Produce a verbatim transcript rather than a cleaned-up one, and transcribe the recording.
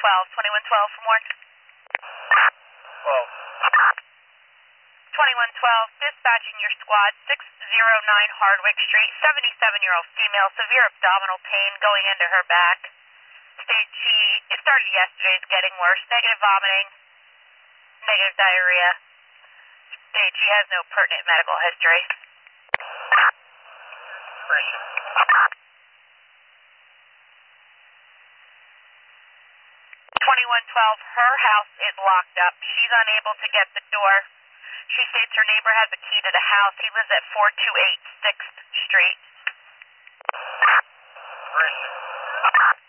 twelve. twenty-one twelve from Warren. twelve. twenty-one twelve, dispatching your squad, six oh nine Hardwick Street, seventy-seven-year-old female, severe abdominal pain going into her back. State she, it started yesterday, it's getting worse. Negative vomiting, negative diarrhea. State she has no pertinent medical history. Appreciate it. twenty-one twelve, her house is locked up. She's unable to get the door. She states her neighbor has a key to the house. He lives at four two eight sixth Street. Appreciate it.